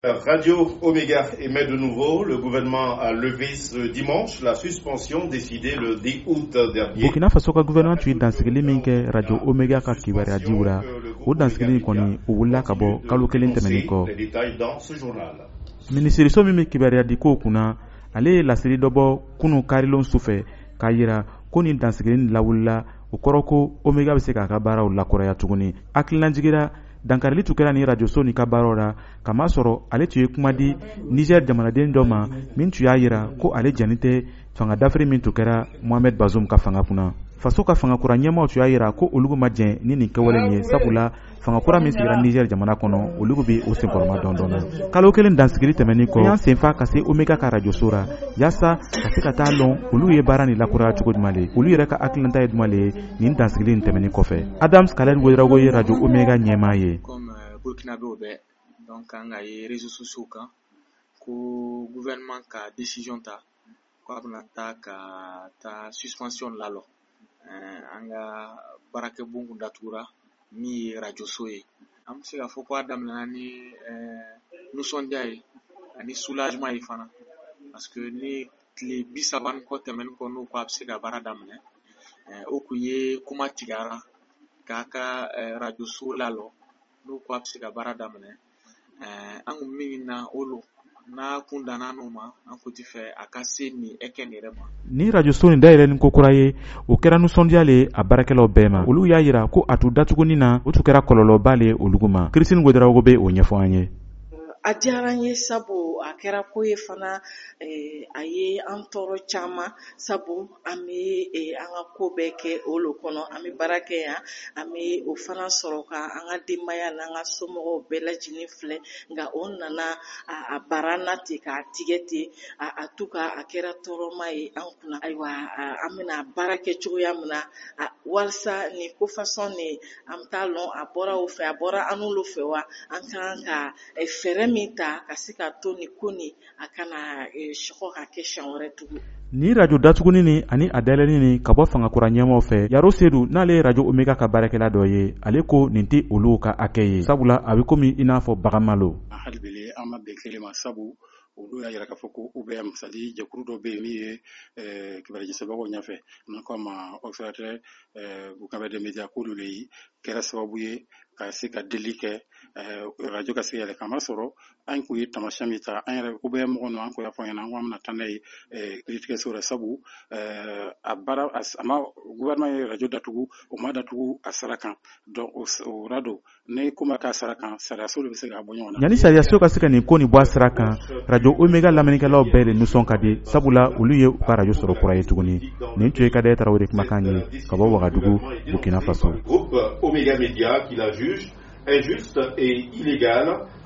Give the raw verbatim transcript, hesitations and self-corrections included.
Radio Omega émet de nouveau. Le gouvernement a levé ce dimanche la suspension décidée le dix août dernier. Burkina Faso ka gouvernement tu dansigili min kɛ Radio Omega ka kibaruya diw la o dansigili kɔni o wulila ka bɔ kalo kelen tɛmɛnen kɔ. Minisiriso min bɛ kibaruya di ko kunna ale ye lasiri dɔ bɔ kunu karilon sufɛ k'a yira ko nin dansigili lawulila o kɔrɔ ko Omega bɛ se k'a ka baaraw lakɔrɔya tuguni. Hakililajigira dankarili tun kɛra ni radio so ni ka baaraw la kama sɔrɔ ale tun ye kuma di Niger jamanaden dɔ ma min tun y'a yira ko ale jani tɛ fanga dafiri min tun kɛra Mohamed Bazoum ka fanga kunna. Faso ka fanga kura ɲɛmaaw tun y'a yira ko olugu ma jɛn ni nin kɛwale ye sabula fanga kura min sigira Niger jamana kɔnɔ olugu bɛ o senkɔrɔma dɔn dɔn. Kalo kelen dansigili tɛmɛnen kɔ y'an senfa ka se Omega ka radio so la yaasa ka se ka taa lɔn olu ye baara ni lakuraya cogo jumɛn le olu yɛrɛ ka hakilina ye jumɛn le nin dansigili nin tɛmɛnen kɔfɛ. Adams Kaled Ouedraogo ye radio Omega ɲɛmaa ye. Comme Burkina bɛ o bɛɛ donc an ka ye réseaux sociaux kan ko gouvernement ka décision ta ko a bɛna taa ka taa suspension lalɔ an ka baarakɛ bon kun datugura min ye radio so ye. An bɛ se k'a fɔ ko a daminɛna ni nisɔndiya ye ani soulagement ye fana parce que ni tile bi saba ni kɔ tɛmɛnen kɔ n'o ko a bɛ se ka baara daminɛ o kun ye kuma tigɛra k'a ka radio so lalɔ n'o ko a bɛ se ka baara daminɛ an kun min na o lo n'a kun danna n'o ma an kun ti fɛ a ka se nin ɛkɛ nin yɛrɛ ma. Ni radio so nin dayɛlɛni ko kura ye o kɛra nisɔndiya le a baarakɛlaw bɛɛ ma olu y'a yira ko a tun datuguni na o tun kɛra kɔlɔlɔba le olugu ma. Christine Ouedraogo bɛ o ɲɛfɔ an ye. A diyara n ye sabu a kɛra ko ye fana a ye an tɔɔrɔ caman sabu an bɛ an ka ko bɛɛ kɛ o lo kɔnɔ an bɛ baara kɛ yan an bɛ o fana sɔrɔ ka an ka denbaya n'an ka somɔgɔw bɛɛ lajɛlen filɛ nka o nana a baara na ten k'a tigɛ ten a to ka a kɛra tɔɔrɔma ye an kunna ayiwa an bɛna baara kɛ cogoya min na walasa nin ko fasɔn nin an bɛ taa lɔn a bɔra o fɛ a bɔra an n'olu fɛ wa an kan ka fɛɛrɛ min ta ka se ka to ni ko ni a kana sɔgɔ ka kɛ siɲɛ wɛrɛ tugun. Ni radio datuguni ni ani a dayɛlɛni ni ka bɔ fanga kura ɲɛmaaw fɛ Yaro Seydou n'ale ye radio Omega ka baarakɛla dɔ ye ale ko nin tɛ olu ka hakɛ ye sabula a bɛ komi i n'a fɔ baganmalo. Hali bi an ma bɛn kelen ma sabu olu y'a yira k'a fɔ ko u bɛ misali jɛkulu dɔ bɛ yen min ye kibaruya sɛbɛnw ɲɛfɛ n'an ko a ma observateur Burkina des médias k'olu de ye kɛra sababu ye ka se ka deli kɛ radio ka se yɛrɛ kama sɔrɔ an kun ye tamasiyɛn min ta an yɛrɛ ko bɛ mɔgɔ ninnu an ko y'a fɔ ɲɛna an ko an bɛna taa n'a ye kiiritigɛso la sabu a baara a ma gouvernement ye radio datugu o ma datugu a sara kan donc o radio ne ko ma k'a sara kan sariyaso de bɛ se k'a bɔ ɲɔgɔn na. Yanni sariyaso ka se ka nin ko nin bɔ a sara kan radio Omega lamɛnnikɛlaw bɛɛ de nisɔn ka di sabula olu ye u ka radio sɔrɔ kura ye tuguni nin tun ye Kadɛrɛ Tarawele kumakan ye ka bɔ Ouagadougou Burkina Faso. Groupe Omega Media qui la juge injuste et illégale